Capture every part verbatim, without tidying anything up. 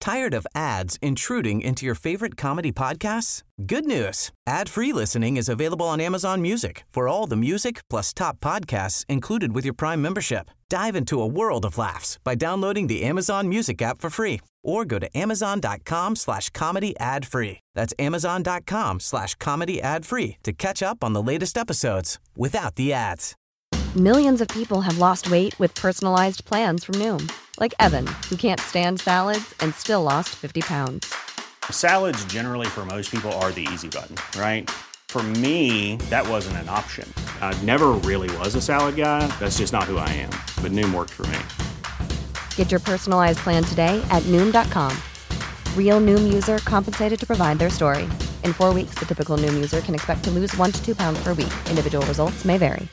Tired of ads intruding into your favorite comedy podcasts? Good news. Ad-free listening is available on Amazon Music for all the music plus top podcasts included with your Prime membership. Dive into a world of laughs by downloading the Amazon Music app for free or go to amazon.com slash comedy ad free. That's amazon.com slash comedy ad free to catch up on the latest episodes without the ads. Millions of people have lost weight with personalized plans from Noom. Like Evan, who can't stand salads and still lost fifty pounds. Salads generally for most people are the easy button, right? For me, that wasn't an option. I never really was a salad guy. That's just not who I am. But Noom worked for me. Get your personalized plan today at Noom dot com. Real Noom user compensated to provide their story. In four weeks, the typical Noom user can expect to lose one to two pounds per week. Individual results may vary.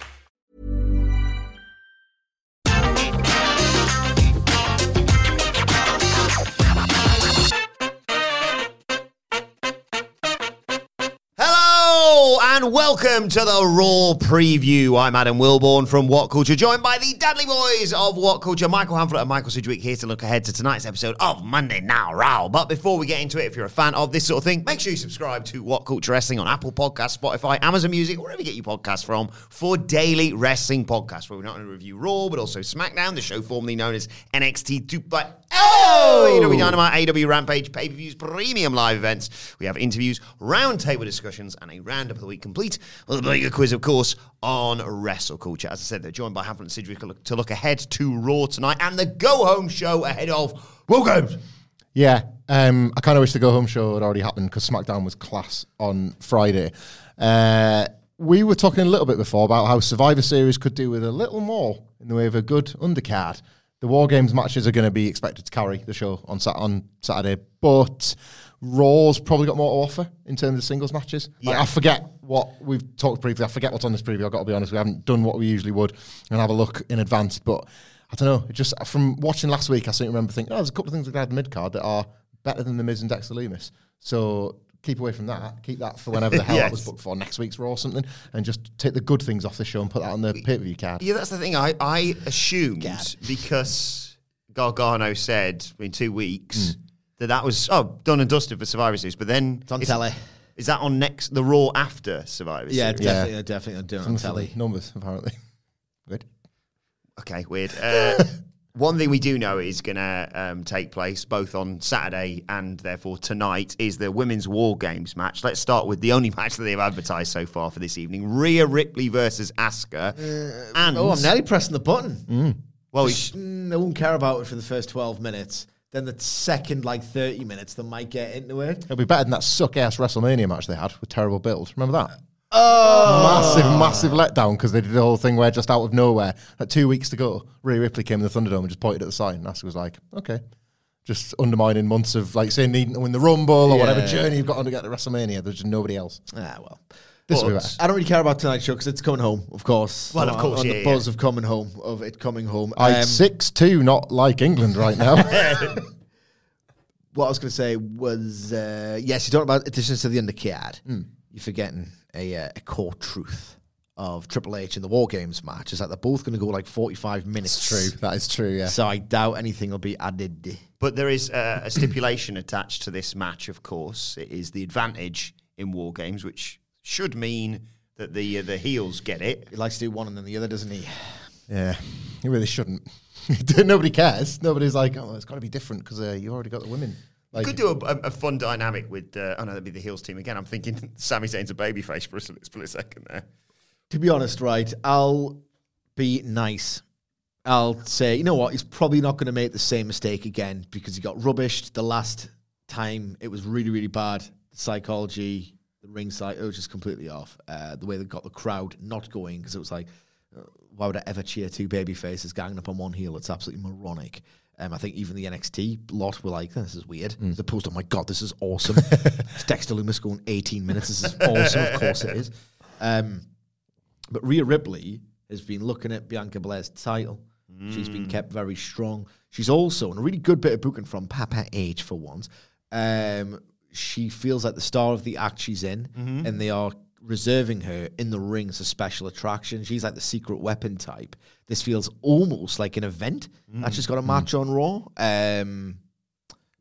And welcome to the Raw Preview. I'm Adam Wilborn from What Culture, joined by the Dudley Boys of What Culture, Michael Hamflett and Michael Sidgwick, here to look ahead to tonight's episode of Monday Now Raw. But before we get into it, if you're a fan of this sort of thing, make sure you subscribe to What Culture Wrestling on Apple Podcasts, Spotify, Amazon Music, wherever you get your podcasts from, for daily wrestling podcasts, where we not only review Raw, but also SmackDown, the show formerly known as N X T two point oh, A E W Dynamite, A E W Rampage, pay-per-views, premium live events. We have interviews, roundtable discussions, and a roundup of the week complete with a bigger quiz, of course, on wrestle culture. As I said, they're joined by Hamflett and Sidgwick to look ahead to Raw tonight and the go-home show ahead of War Games. Yeah, um, I kind of wish the go-home show had already happened because SmackDown was class on Friday. Uh, we were talking a little bit before about how Survivor Series could do with a little more in the way of a good undercard. The War Games matches are going to be expected to carry the show on sat- on Saturday, but Raw's probably got more to offer in terms of singles matches. Like, Yeah. I forget what we've talked briefly. I forget what's on this preview. I've got to be honest. We haven't done what we usually would and have a look in advance. But I don't know. It just from watching last week, I seem to remember thinking, oh, there's a couple of things that had mid card that are better than the Miz and Dexter Lumis. So keep away from that. Keep that for whenever the hell Yes. that was booked for, next week's Raw or something, and just take the good things off the show and put that on the pay per view card. Yeah, that's the thing. I, I assumed God. because Gargano said in two weeks mm. that that was oh done and dusted for Survivor Series, but then it's on telly. Is that on next the Raw after Survivor Series? Yeah, definitely, yeah. definitely doing on telly. Numbers apparently. Good. Okay, weird. Uh, one thing we do know is going to um, take place both on Saturday and therefore tonight is the Women's War Games match. Let's start with the only match that they've advertised so far for this evening: Rhea Ripley versus Asuka. Uh, and oh, I'm nearly pressing the button. Mm. Well, Sh- mm, I won't care about it for the first twelve minutes. Then the second, like, thirty minutes, they might get into it. It'll be better than that suck-ass WrestleMania match they had with terrible build. Remember that? Oh! Massive, massive letdown because they did the whole thing where just out of nowhere, at two weeks to go, Rhea Ripley came in the Thunderdome and just pointed at the sign. And Asuka was like, okay. Just undermining months of, like, saying needing to win the Rumble or Yeah. whatever journey you've got on to get to WrestleMania. There's just nobody else. Ah, well. This But will be better. I don't really care about tonight's show because it's coming home, of course. Well, of course, on yeah, the yeah. buzz of coming home, of it coming home. I Um, six two, not like England right now. What I was going to say was, uh, yes, you're talking about additions to the undercard. Mm. You're forgetting a, uh, a core truth of Triple H in the War Games match is that they're both going to go like forty-five minutes. It's true. That is true, yeah. So I doubt anything will be added. But there is uh, a stipulation attached to this match, of course. It is the advantage in War Games, which should mean that the uh, the heels get it. He likes to do one and then the other, doesn't he? Yeah, he really shouldn't. Nobody cares. Nobody's like, oh, it's got to be different because uh, you already got the women. Like, You could do a, a, a fun dynamic with, uh, oh no, that'd be the heels team again. I'm thinking Sami Zayn's a babyface for a split split second there. To be honest, right, I'll be nice. I'll say, you know what, he's probably not going to make the same mistake again because he got rubbished the last time. It was really, really bad. The psychology, the ringside, it was just completely off. Uh, the way they got the crowd not going because it was like, uh, why would I ever cheer two baby faces ganging up on one heel? It's absolutely moronic. Um, I think even the N X T lot were like, this is weird. Mm. As opposed to, oh my God, this is awesome. It's Dexter Lumis going eighteen minutes. This is awesome. Of course it is. Um, but Rhea Ripley has been looking at Bianca Belair's title. Mm. She's been kept very strong. She's also, and a really good bit of booking from Papa H for once, um, she feels like the star of the act she's in, mm-hmm. and they are reserving her in the ring as a special attraction. She's like the secret weapon type. This feels almost like an event. Mm. That's just got a match mm. on Raw. Um,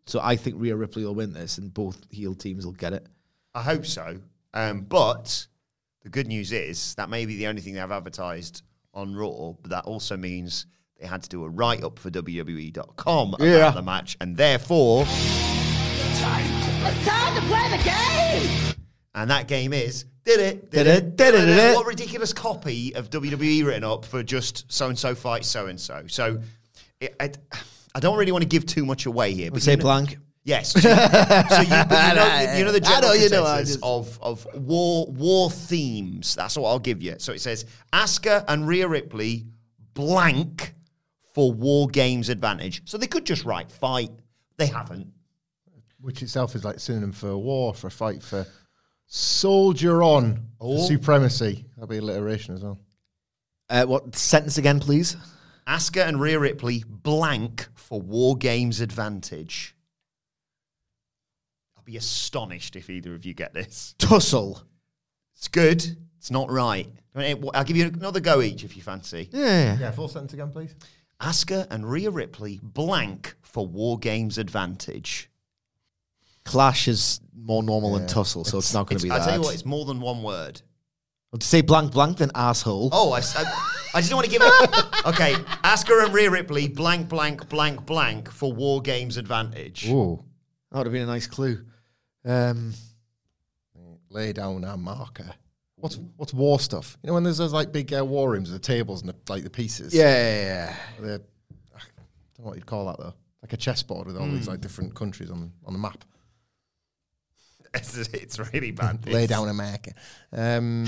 So I think Rhea Ripley will win this, and both heel teams will get it. I hope so. Um, but the good news is that may be the only thing they have advertised on Raw, but that also means they had to do a write-up for W W E dot com about Yeah. the match, and therefore... It's time to play the game! And that game is... Did it, Did it, did it, did it. What ridiculous copy of W W E written up for just so-and-so fight so-and-so. So, it, I, I don't really want to give too much away here. We But say you know, blank. Yes. So, you, so you, but you, know, you know the I general know, you know, I consensus just- of, of war war themes. That's what I'll give you. So it says, Asuka and Rhea Ripley blank for War Games advantage. So they could just write fight. They haven't. Which itself is like synonym for war, for a fight, for soldier on, for Oh. supremacy. That'll be alliteration as well. Uh, what sentence again, please? Asuka and Rhea Ripley blank for War Games advantage. I'll be astonished if either of you get this. Tussle. It's good. It's not right. I'll give you another go each if you fancy. Yeah. Yeah, full sentence again, please. Asuka and Rhea Ripley blank for War Games advantage. Clash is more normal than tussle, so it's not going to be I that. tell you what, it's more than one word. Well, to say blank blank, then asshole. Oh, I, I, I just don't want to give it. Okay, Asuka and Rhea Ripley blank blank blank blank for War Games advantage. Ooh. That would have been a nice clue. Um, Lay down our marker. What's what's war stuff? You know when there's those like big uh, war rooms with the tables and the, like the pieces. yeah, yeah, yeah. The, I don't know what you'd call that though. Like a chessboard with all these like different countries on on the map. It's, it's really bad. Lay It's- down a marker. Um,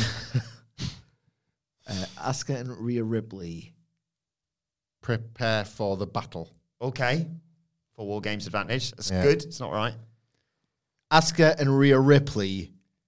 Uh, Asuka and Rhea Ripley. prepare for the battle. Okay, for War Games advantage. That's Yeah. good. It's not right. Asuka and Rhea Ripley.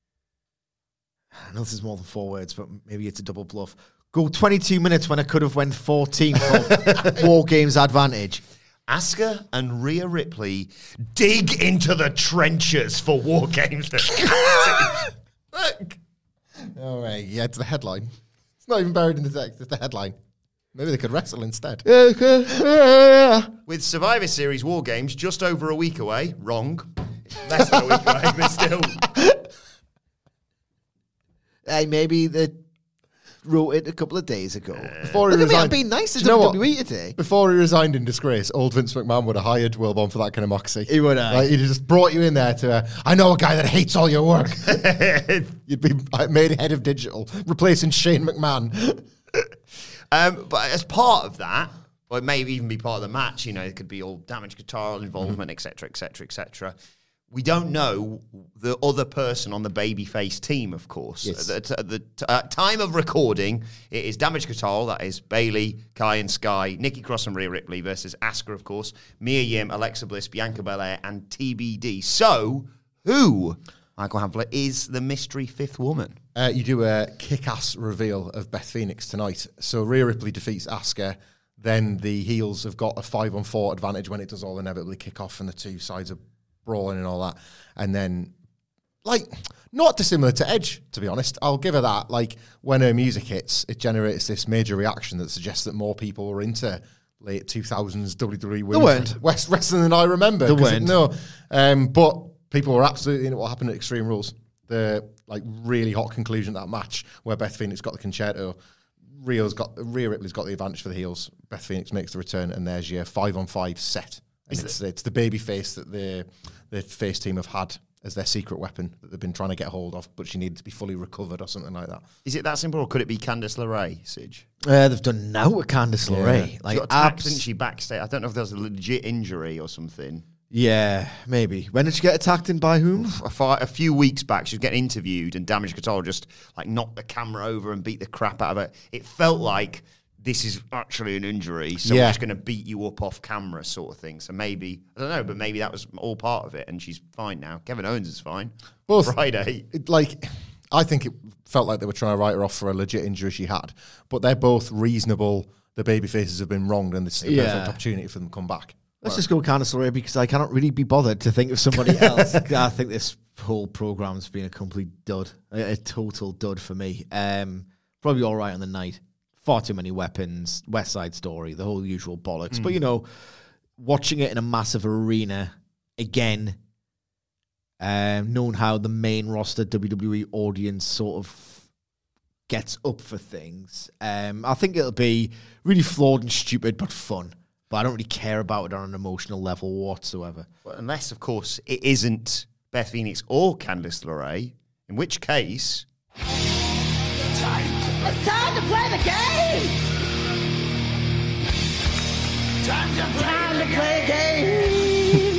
I know this is more than four words, but maybe it's a double bluff. Go twenty-two minutes when I could have went fourteen for War Games advantage. Asuka and Rhea Ripley dig into the trenches for War Games advantage. Look. All right, yeah, it's the headline. It's not even buried in the text. It's the headline. Maybe they could wrestle instead. With Survivor Series War Games just over a week away. Wrong. Less than a week away, but still. Hey, maybe they wrote it a couple of days ago. Before he Look at me, I'm resigned- being nice to Do you know W W E what? today. Before he resigned in disgrace, old Vince McMahon would have hired Wilborn for that kind of moxie. He would have. Like, he'd have just brought you in there to, uh, I know a guy that hates all your work. You'd be uh, made head of digital, replacing Shane McMahon. Um, but as part of that, or it may even be part of the match, you know, it could be all damage guitar involvement, et cetera, et cetera, et cetera. We don't know the other person on the babyface team, of course. Yes. At the, at the t- uh, time of recording, it is Damage Guitar, that is Bayley, Kai and Sky, Nikki Cross and Rhea Ripley versus Asuka, of course, Mia Yim, Alexa Bliss, Bianca Belair, and T B D. So, who, Michael Hamflett, is the mystery fifth woman? Uh, you do a kick-ass reveal of Beth Phoenix tonight. So Rhea Ripley defeats Asuka. Then the heels have got a five-on-four advantage when it does all inevitably kick off and the two sides are brawling and all that. And then, like, not dissimilar to Edge, to be honest. I'll give her that. Like, when her music hits, it generates this major reaction that suggests that more people were into late two thousands W W E women's West wrestling than I remember. There 'cause weren't. it- No. Um, but people were absolutely into what happened at Extreme Rules. The, like, really hot conclusion of that match where Beth Phoenix got the concerto. Rhea's got, Rhea Ripley's got the advantage for the heels. Beth Phoenix makes the return, and there's your five-on-five set. And it's, it's the baby face that the the face team have had as their secret weapon that they've been trying to get hold of, but she needed to be fully recovered or something like that. Is it that simple, or could it be Candice LeRae, Sige? Uh, they've done now with Candice LeRae. She Like, got attacked, abs- didn't she, backstage? I don't know if there was a legit injury or something. Yeah, maybe. When did she get attacked and by whom? A, fi- a few weeks back, she was getting interviewed, and Damage Guitar just like knocked the camera over and beat the crap out of her. It felt like this is actually an injury, so Yeah. we're just going to beat you up off camera, sort of thing. So maybe I don't know, but maybe that was all part of it, and she's fine now. Kevin Owens is fine. Both Friday. It, like, I think it felt like they were trying to write her off for a legit injury she had, but they're both reasonable. The baby faces have been wronged, and this is the Yeah. perfect opportunity for them to come back. Let's just go with Candice LeRae because I cannot really be bothered to think of somebody else. I think this whole program's been a complete dud, a, a total dud for me. Um, probably all right on the night. Far too many weapons, West Side Story, the whole usual bollocks. But, you know, watching it in a massive arena again, um, knowing how the main roster W W E audience sort of gets up for things, um, I think it'll be really flawed and stupid, but fun. But I don't really care about it on an emotional level whatsoever. Well, unless, of course, it isn't Beth Phoenix or Candice LeRae, in which case... It's time. It's time to play the game! Time to play, time the, to play the game!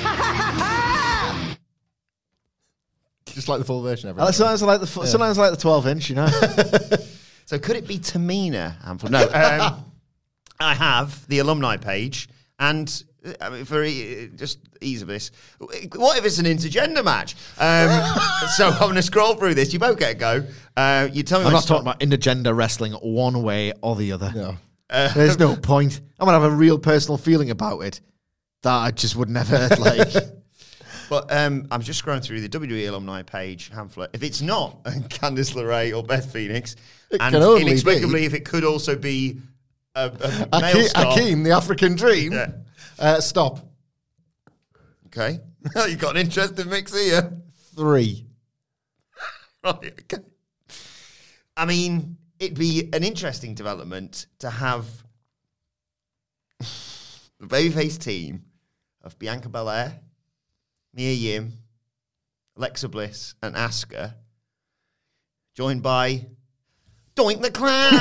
Just like the full version, I like, sometimes I like the yeah. sometimes I like the twelve inch, you know. So could it be Tamina Hamflett? No, um, I have the alumni page, and I mean, for e- just ease of this, what if it's an intergender match? Um, so I'm going to scroll through this. You both get a go. Uh, you tell me. I'm not talking about intergender wrestling one way or the other. No, uh, there's no point. I'm gonna have a real personal feeling about it that I just would never like. But um, I'm just scrolling through the W W E alumni page, Hamflett. If it's not Candice LeRae or Beth Phoenix, it and can only inexplicably, be. if it could also be a, a male Akeem, star. Akeem, the African Dream. Yeah. Uh, stop. Okay. You've got an interesting mix here. Three. Right, okay. I mean, it'd be an interesting development to have the babyface team of Bianca Belair, Mia Yim, Alexa Bliss, and Asuka, joined by Doink the Clown.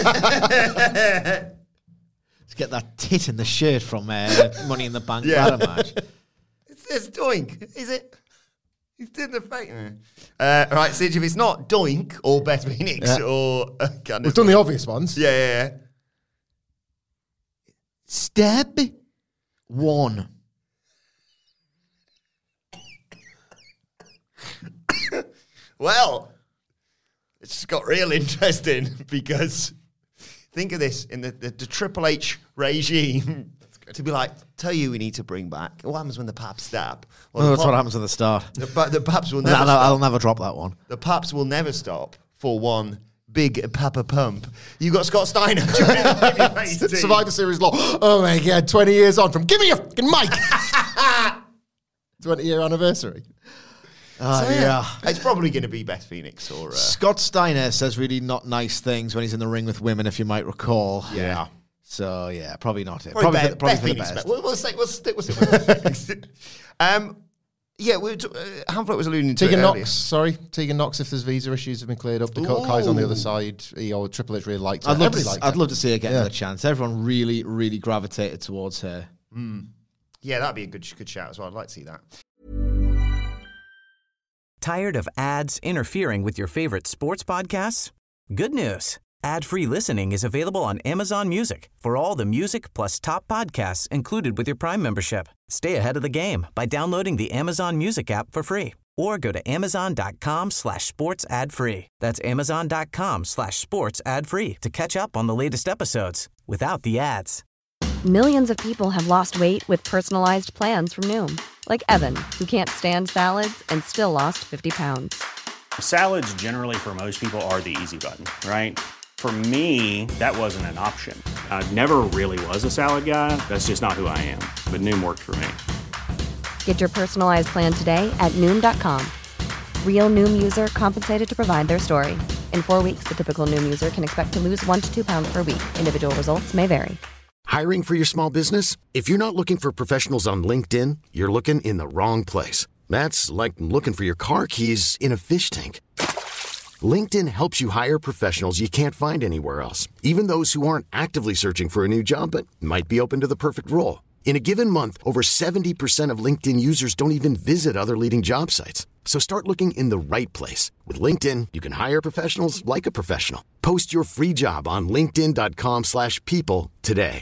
Let's get that tit in the shirt from uh, Money in the Bank Yeah. ladder match. It says Doink. Is it? He's doing the fake. Uh, right, Sidge, if it's not Doink or Beth Phoenix Yeah. or uh, Candice, We've done the obvious ones. Yeah, yeah, yeah. Step one. Well, it's just got real interesting because think of this in the, the, the Triple H regime to be like, tell you we need to bring back. What happens when the Paps stop? Well, Oh, the that's Pop- what happens at the start. The, pa- the Paps will No, never no, stop. I'll never drop that one. The Paps will never stop for one big Papa Pump. You got Scott Steiner. joining the babyface team. Survivor Series law. Oh my God, twenty years on from give me your fucking mic. twenty year anniversary. Uh, So, yeah. It's probably going to be Beth Phoenix or... Uh, Scott Steiner says really not nice things when he's in the ring with women, if you might recall. Yeah. So, yeah, probably not it. Probably, Probably, Beth, for, probably Beth for the Phoenix. best. We'll, we'll, say, we'll stick with it. um, yeah, we were t- uh, Hamflett was alluding to Tegan it Knox, earlier. sorry. Tegan Knox, if there's visa issues have been cleared up. Dakota Kai's on the other side. He, or Triple H really liked her. I'd love, to, Everybody s- liked I'd her. love to see her get Yeah. another chance. Everyone really, really gravitated towards her. Yeah, that'd be a good, good shout as well. I'd like to see that. Tired of ads interfering with your favorite sports podcasts? Good news. Ad-free listening is available on Amazon Music for all the music plus top podcasts included with your Prime membership. Stay ahead of the game by downloading the Amazon Music app for free or go to amazon.com slash sports ad free. That's amazon.com slash sports ad free to catch up on the latest episodes without the ads. Millions of people have lost weight with personalized plans from Noom, like Evan, who can't stand salads and still lost fifty pounds. Salads generally for most people are the easy button, right? For me, that wasn't an option. I never really was a salad guy. That's just not who I am. But Noom worked for me. Get your personalized plan today at Noom dot com. Real Noom user compensated to provide their story. In four weeks, the typical Noom user can expect to lose one to two pounds per week. Individual results may vary. Hiring for your small business? If you're not looking for professionals on LinkedIn, you're looking in the wrong place. That's like looking for your car keys in a fish tank. LinkedIn helps you hire professionals you can't find anywhere else, even those who aren't actively searching for a new job but might be open to the perfect role. In a given month, over seventy percent of LinkedIn users don't even visit other leading job sites. So start looking in the right place. With LinkedIn, you can hire professionals like a professional. Post your free job on linkedin.com slash people today.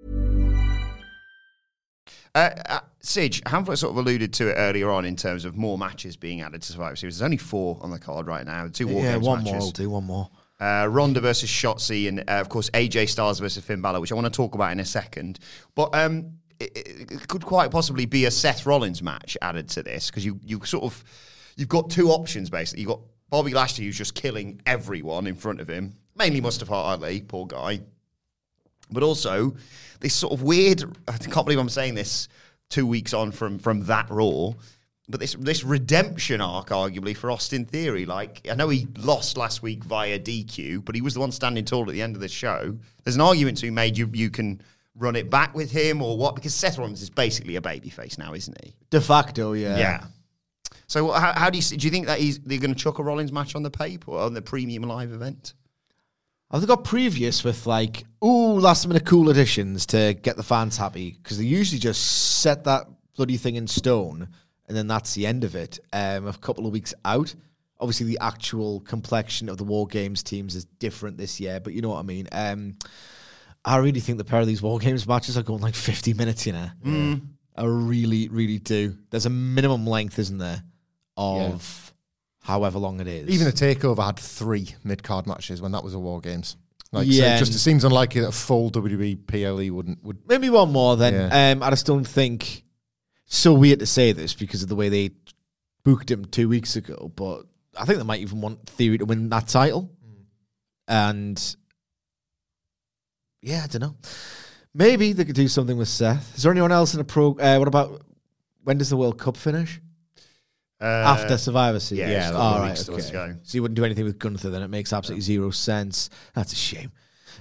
Uh, uh, Sidge, Hamflett sort of alluded to it earlier on in terms of more matches being added to Survivor Series. There's only four on the card right now. Two War Yeah, Games one matches. more. I'll do one more. Uh, Ronda versus Shotzi, and uh, of course A J Styles versus Finn Balor, which I want to talk about in a second. But um, it, it could quite possibly be a Seth Rollins match added to this because you you sort of you've got two options basically. You've got Bobby Lashley who's just killing everyone in front of him, mainly Mustafa Ali, poor guy. But also this sort of weird. I can't believe I'm saying this. two weeks on from from that Raw. But this this redemption arc, arguably, for Austin Theory. Like, I know he lost last week via D Q, but he was the one standing tall at the end of the show. There's an argument to be made you you can run it back with him or what, because Seth Rollins is basically a babyface now, isn't he? De facto, yeah. Yeah. So how, how do you do you think that he's they're going to chuck a Rollins match on the Pape or on the premium live event? Have they got previous with like, ooh, last minute cool additions to get the fans happy? Because they usually just set that bloody thing in stone. And then that's the end of it. Um, a couple of weeks out. Obviously, the actual complexion of the War Games teams is different this year, but you know what I mean. Um, I really think the pair of these War Games matches are going like fifty minutes, you know. Mm. I really, really do. There's a minimum length, isn't there, of yeah. however long it is. Even the TakeOver had three mid-card matches when that was a War Games. Like, yeah, so it just it seems unlikely that a full W W E P L E wouldn't... would maybe one more then. Yeah. Um, I just don't think... So weird to say this because of the way they booked him two weeks ago, but I think they might even want Theory to win that title. Mm. And yeah, I don't know. Maybe they could do something with Seth. Is there anyone else in the pro? Uh, what about when does the World Cup finish? Uh, After Survivor Series. Yeah, yeah all right. still Okay. to go. So you wouldn't do anything with Gunther then? It makes absolutely zero sense. That's a shame.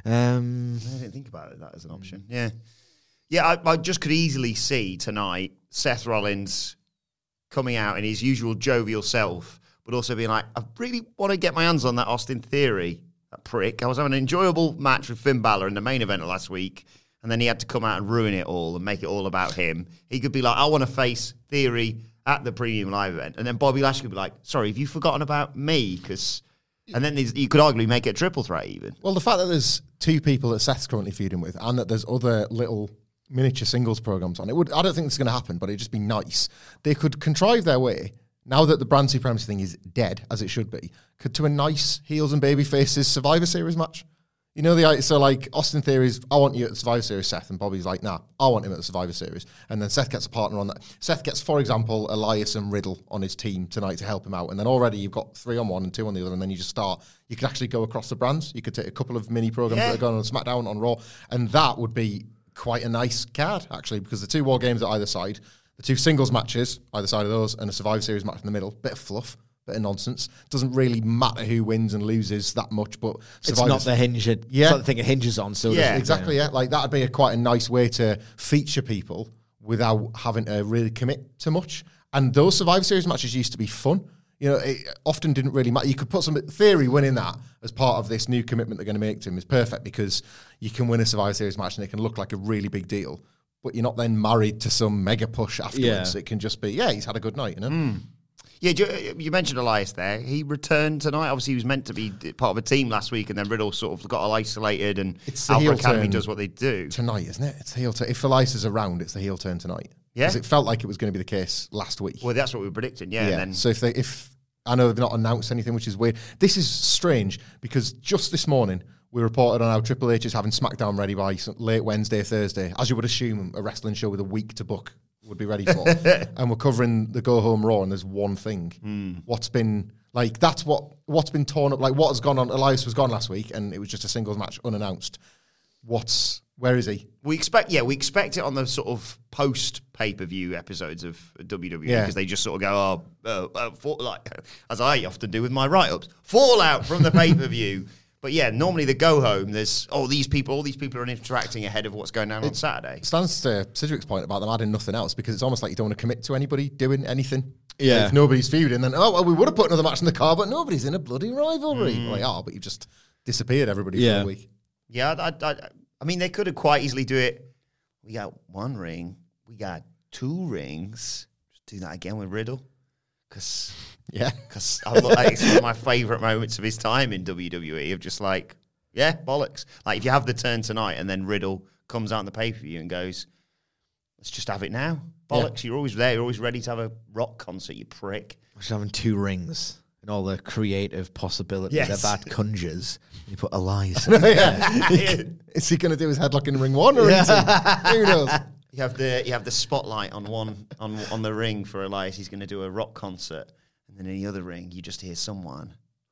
Um, I didn't think about it, that as an option. Yeah. Yeah, I, I just could easily see tonight Seth Rollins coming out in his usual jovial self, but also being like, I really want to get my hands on that Austin Theory, that prick. I was having an enjoyable match with Finn Balor in the main event of last week, and then he had to come out and ruin it all and make it all about him. He could be like, I want to face Theory at the premium live event. And then Bobby Lashley could be like, sorry, have you forgotten about me? Because... And then you could arguably make it a triple threat even. Well, the fact that there's two people that Seth's currently feuding with and that there's other little... miniature singles programs on it would I don't think it's going to happen, but it'd just be nice. They could contrive their way now that the brand supremacy thing is dead, as it should be, could to a nice heels and baby faces Survivor Series match. You know, the so like Austin Theory's, I want you at the Survivor Series, Seth, and Bobby's like, nah, I want him at the Survivor Series. And then Seth gets a partner on that. Seth gets, for example, Elias and Riddle on his team tonight to help him out. And then already you've got three on one and two on the other, and then you just start, you could actually go across the brands. You could take a couple of mini programs yeah. that are going on SmackDown, on Raw, and that would be quite a nice card, actually, because the two War Games at either side, the two singles matches, either side of those, and a Survivor Series match in the middle, bit of fluff, bit of nonsense. Doesn't really matter who wins and loses that much, but it's not the hinge. It, yeah. It's not the thing it hinges on. So yeah, exactly. Yeah, like that'd be a quite a nice way to feature people without having to really commit to much. And those Survivor Series matches used to be fun. You know, it often didn't really matter. You could put some Theory winning that as part of this new commitment they're going to make to him is perfect because you can win a Survivor Series match and it can look like a really big deal, but you're not then married to some mega push afterwards. Yeah. It can just be, yeah, he's had a good night, you know? Mm. Yeah, you mentioned Elias there. He returned tonight. Obviously, he was meant to be part of a team last week, and then Riddle sort of got all isolated, and it's the Alpha heel Academy turn does what they do. Tonight, isn't it? It's the heel turn. If Elias is around, it's the heel turn tonight. Yeah. Because it felt like it was going to be the case last week. Well, that's what we were predicting, yeah. yeah. And then so if they, if I know they've not announced anything, which is weird. This is strange, because just this morning, we reported on how Triple H is having SmackDown ready by late Wednesday, Thursday, as you would assume a wrestling show with a week to book would be ready for. And we're covering the Go Home Raw, and there's one thing. Mm. What's been, like, that's what, what's been torn up, like, what has gone on, Elias was gone last week, and it was just a singles match, unannounced. What's, where is he? We expect, yeah, we expect it on the sort of post pay-per-view episodes of W W E, because yeah. they just sort of go, oh, uh, uh, for, like, as I often do with my write-ups, fallout from the pay-per-view. But yeah, normally the go home, there's, oh, these people, all these people are interacting ahead of what's going down it on Saturday. Stands to Sidgwick's point about them adding nothing else, because it's almost like you don't want to commit to anybody doing anything. Yeah. Like if nobody's feuding, then, oh, well, we would have put another match in the car, but nobody's in a bloody rivalry. Mm. Well, they are, but you've just disappeared everybody yeah. for a week. Yeah, I, I, I mean, they could have quite easily do it. We got one ring, we got two rings. Just do that again with Riddle. Because... Yeah, because like, it's one of my favourite moments of his time in W W E of just like, yeah, bollocks. Like if you have the turn tonight and then Riddle comes out in the pay-per-view and goes, let's just have it now. Bollocks, yeah. You're always there. You're always ready to have a rock concert, you prick. Just having two rings and all the creative possibilities yes. that that conjures. You put Elias in yeah. Is he going to do his headlock in ring one or yeah. Who knows? You have the you have the spotlight on one on on the ring for Elias. He's going to do a rock concert. And then in the other ring, you just hear someone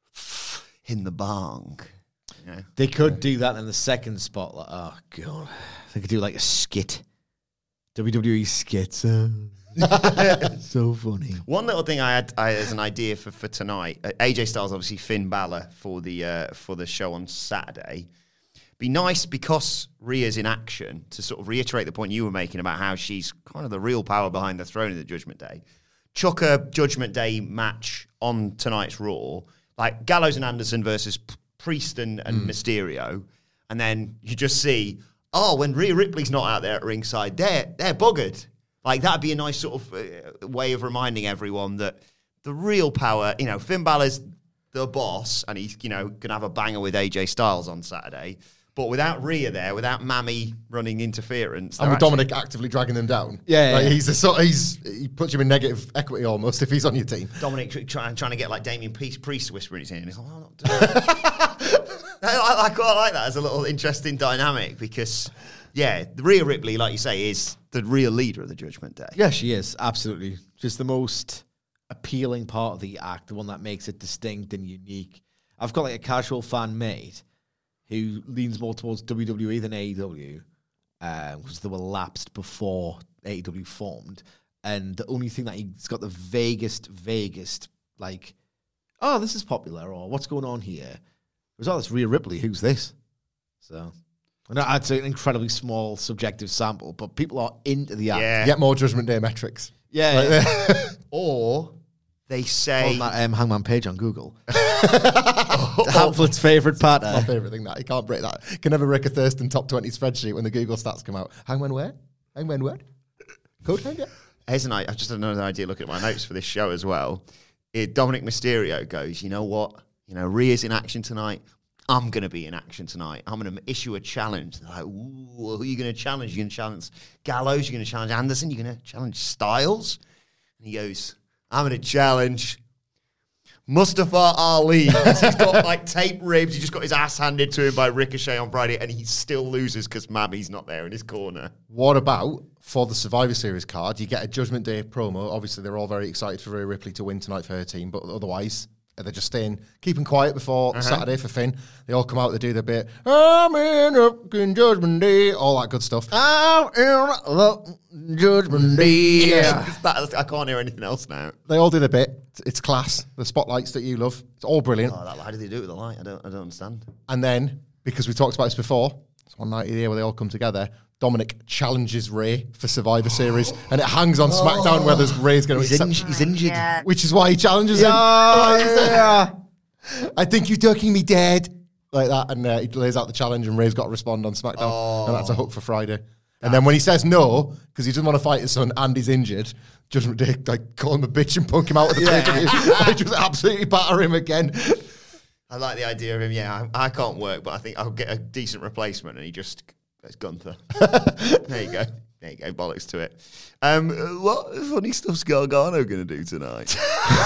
in the bong. You know? They could do that in the second spot. Like, oh, God. They could do like a skit. W W E skits. Uh, so funny. One little thing I had I, as an idea for, for tonight. Uh, A J Styles, obviously Finn Balor for the uh, for the show on Saturday. Be nice because Rhea's in action to sort of reiterate the point you were making about how she's kind of the real power behind the throne of the Judgment Day. Chuck a Judgment Day match on tonight's Raw, like Gallows and Anderson versus P- Priest and, and mm. Mysterio, and then you just see, oh, when Rhea Ripley's not out there at ringside, they're they're buggered. Like, that'd be a nice sort of uh, way of reminding everyone that the real power, you know, Finn Balor's the boss, and he's, you know, going to have a banger with A J Styles on Saturday. But without Rhea there, without Mammy running interference. And with actually Dominic actively dragging them down. Yeah. Like yeah. He's a sort he's He puts you in negative equity almost if he's on your team. Dominic tr- try, trying to get like Damien Priest, Priest whispering his ear. And he's like, oh, I'm not doing it. I, I quite like that as a little interesting dynamic because, yeah, Rhea Ripley, like you say, is the real leader of the Judgment Day. Yeah, she is, absolutely. Just the most appealing part of the act, the one that makes it distinct and unique. I've got like a casual fan mate who leans more towards W W E than A E W, because um, they were lapsed before A E W formed. And the only thing that he's got the vaguest, vaguest, like, oh, this is popular, or what's going on here? Was, oh, it's Rhea Ripley, who's this? So, I know it's an incredibly small subjective sample, but people are into the act. Yeah. Get more Judgment Day metrics. Yeah. Like yeah. Or they say... On that um, Hangman page on Google. Hamlet's favourite pattern. My favourite thing, that. You can't break that. You can never break a Thurston top twenty spreadsheet when the Google stats come out. Hangman where? Hangman where? Code name, yeah. Here's an idea. I've just had another idea looking at my notes for this show as well. It, Dominic Mysterio goes, you know what? You know, Rhea's in action tonight. I'm going to be in action tonight. I'm going to issue a challenge. They're like, ooh, who are you going to challenge? You're going to challenge Gallows? You're going to challenge Anderson? You're going to challenge Styles? And he goes, I'm going to challenge Mustafa Ali. He's got like tape ribs. He just got his ass handed to him by Ricochet on Friday, and he still loses because Mammy's not there in his corner. What about for the Survivor Series card? You get a Judgment Day promo. Obviously, they're all very excited for Rhea Ripley to win tonight for her team, but otherwise, they're just staying, keeping quiet before uh-huh. Saturday for Finn. They all come out, they do their bit. I'm in a Judgment Day, all that good stuff. I'm in the Judgment Day. Yeah, that, I can't hear anything else now. They all do their bit. It's class. The spotlights that you love. It's all brilliant. Oh, that, how do they do it with the light? I don't, I don't understand. And then, because we talked about this before, it's one night of the year where they all come together. Dominic challenges Ray for Survivor Series, and it hangs on SmackDown whether Ray's going to he's, accept. In, he's injured, Yeah. Which is why he challenges yeah, him. Oh, yeah. I think you're ducking me dead. Like that, and uh, he lays out the challenge, and Ray's got to respond on SmackDown, Oh. and that's a hook for Friday. And then when he says no, because he doesn't want to fight his son and he's injured, Judgment Day like call him a bitch and punk him out of the yeah. Like just absolutely batter him again. I like the idea of him. Yeah, I, I can't work, but I think I'll get a decent replacement, and he just goes Gunther. There you go. There you go. Bollocks to it. Um, what funny stuff's Gargano going to do tonight?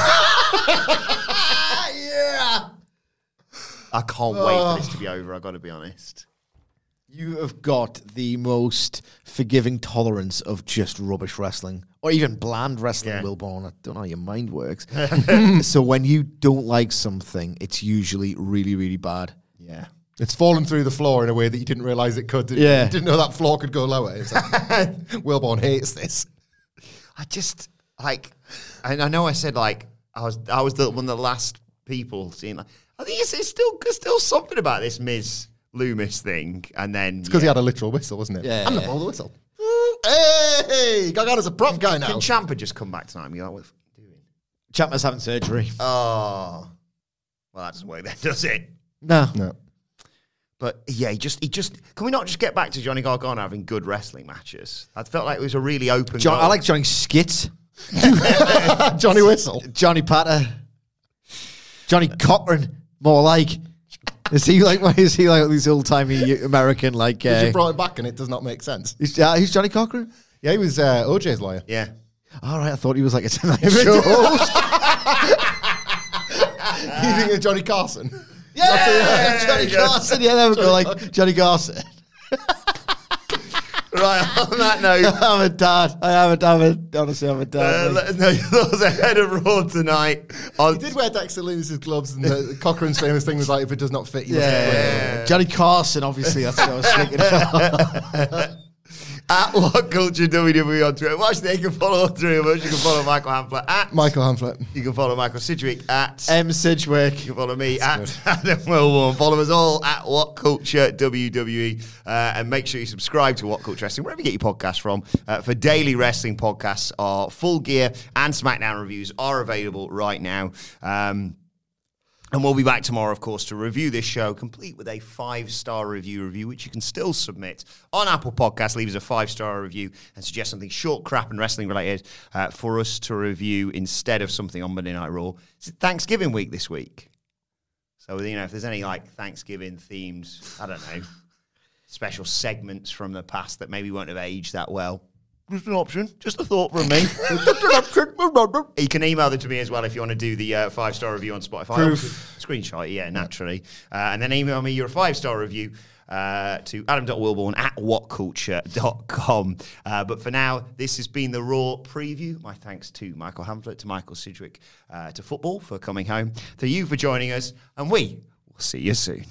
Yeah. I can't wait for this to be over. I've got to be honest. You have got the most forgiving tolerance of just rubbish wrestling, or even bland wrestling, Yeah. Wilborn. I don't know how your mind works. So when you don't like something, it's usually really, really bad. Yeah. It's fallen through the floor in a way that you didn't realise it could. Did Yeah. You didn't know that floor could go lower. It's like, Wilborn hates this. I just like, and I know I said like I was I was the one of the last people seeing like I think it's, it's still there's still something about this Miz Loomis thing, and then It's because yeah. he had a literal whistle, wasn't it? Yeah, I'm yeah. not blowing the whistle. Hey, Gargano's a prop guy now. Can Ciampa just come back tonight and be like, what are you doing? Ciampa's having surgery. Oh, well that doesn't work then, does it? No. No. But yeah, he just, he just, can we not just get back to Johnny Gargano having good wrestling matches? I felt like it was a really open John, goal. I like Johnny Skits. Johnny Whistle. Johnny Patter. Johnny Cochran. More like. Is he like, why is he like these old-timey American, like... Because Uh, you brought it back and it does not make sense. who's, uh, who's Johnny Cochran? Yeah, he was uh, O J's lawyer. Yeah. All right, I thought he was like a Tonight Show host. You think of Johnny Carson? Yeah, Johnny Carson. Yeah, there we go, like Johnny Carson. Right, on that note, I'm a dad. I am a dad. Honestly, I'm a uh, dad. let us know your thoughts ahead of Raw tonight. On He did wear Dexter Loomis's gloves, and the, Cochran's famous thing was like, if it does not fit, you yeah, must yeah, yeah. Johnny Carson, obviously, that's what I was thinking about. At What Culture W W E on Twitter. Watch, they can follow all three of us. You can follow Michael Hamflett at Michael Hamflett. You can follow Michael Sidgwick at M. Sidgwick. You can follow me That's at good. Adam Wilborn. Follow us all at What Culture W W E. Uh, and make sure you subscribe to What Culture Wrestling, wherever you get your podcasts from. Uh, for daily wrestling podcasts, our Full Gear and SmackDown reviews are available right now. Um, And we'll be back tomorrow, of course, to review this show, complete with a five-star review review, which you can still submit on Apple Podcasts. Leave us a five-star review and suggest something short, crap, and wrestling-related uh, for us to review instead of something on Monday Night Raw. It's Thanksgiving week this week. So, you know, if there's any, like, Thanksgiving-themed, I don't know, special segments from the past that maybe won't have aged that well, just an option. Just a thought from me. You can email them to me as well if you want to do the uh, five-star review on Spotify. Proof. Screenshot, yeah, naturally. Uh, and then email me your five-star review uh, to adam dot wilborn at what culture dot com. Uh, but for now, this has been the Raw preview. My thanks to Michael Hamflett, to Michael Sidgwick, uh, to Football for coming home, to you for joining us, and we will see you soon.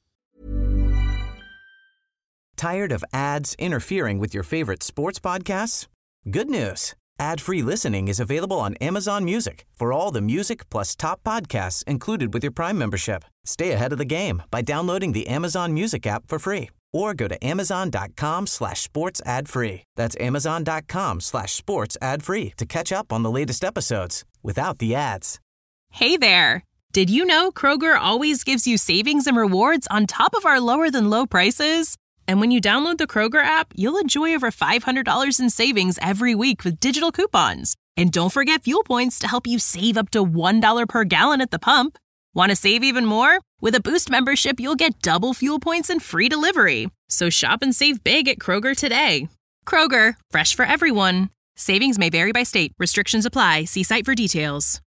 Tired of ads interfering with your favorite sports podcasts? Good news. Ad-free listening is available on Amazon Music for all the music plus top podcasts included with your Prime membership. Stay ahead of the game by downloading the Amazon Music app for free or go to amazon.com slash sports ad free. That's amazon.com slash sports ad free to catch up on the latest episodes without the ads. Hey there. Did you know Kroger always gives you savings and rewards on top of our lower than low prices? And when you download the Kroger app, you'll enjoy over five hundred dollars in savings every week with digital coupons. And don't forget fuel points to help you save up to one dollar per gallon at the pump. Want to save even more? With a Boost membership, you'll get double fuel points and free delivery. So shop and save big at Kroger today. Kroger, fresh for everyone. Savings may vary by state. Restrictions apply. See site for details.